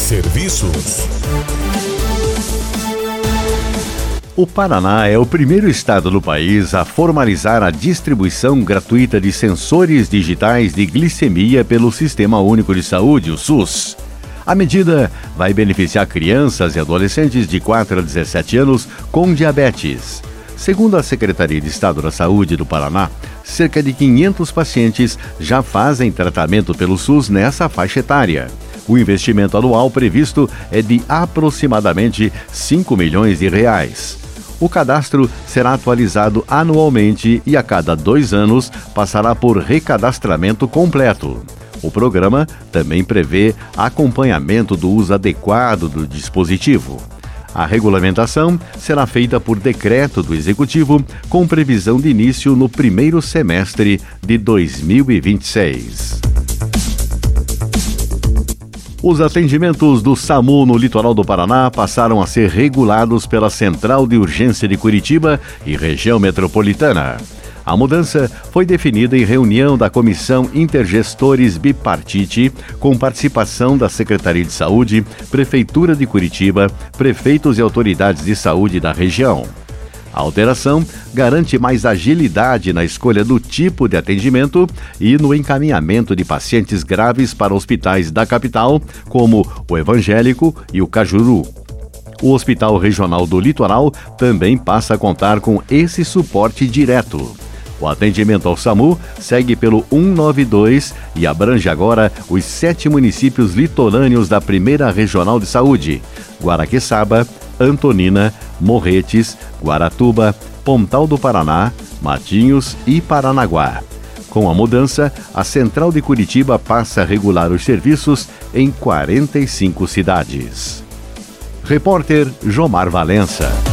Serviços. O Paraná é o primeiro estado do país a formalizar a distribuição gratuita de sensores digitais de glicemia pelo Sistema Único de Saúde, o SUS. A medida vai beneficiar crianças e adolescentes de 4 a 17 anos com diabetes. Segundo a Secretaria de Estado da Saúde do Paraná, cerca de 500 pacientes já fazem tratamento pelo SUS nessa faixa etária. O investimento anual previsto é de aproximadamente 5 milhões de reais. O cadastro será atualizado anualmente e a cada 2 anos passará por recadastramento completo. O programa também prevê acompanhamento do uso adequado do dispositivo. A regulamentação será feita por decreto do Executivo, com previsão de início no primeiro semestre de 2026. Os atendimentos do SAMU no litoral do Paraná passaram a ser regulados pela Central de Urgência de Curitiba e região metropolitana. A mudança foi definida em reunião da Comissão Intergestores Bipartite, com participação da Secretaria de Saúde, Prefeitura de Curitiba, prefeitos e autoridades de saúde da região. A alteração garante mais agilidade na escolha do tipo de atendimento e no encaminhamento de pacientes graves para hospitais da capital, como o Evangélico e o Cajuru. O Hospital Regional do Litoral também passa a contar com esse suporte direto. O atendimento ao SAMU segue pelo 192 e abrange agora os 7 municípios litorâneos da Primeira Regional de Saúde: Guaraqueçaba, Antonina, Morretes, Guaratuba, Pontal do Paraná, Matinhos e Paranaguá. Com a mudança, a Central de Curitiba passa a regular os serviços em 45 cidades. Repórter Jomar Valença.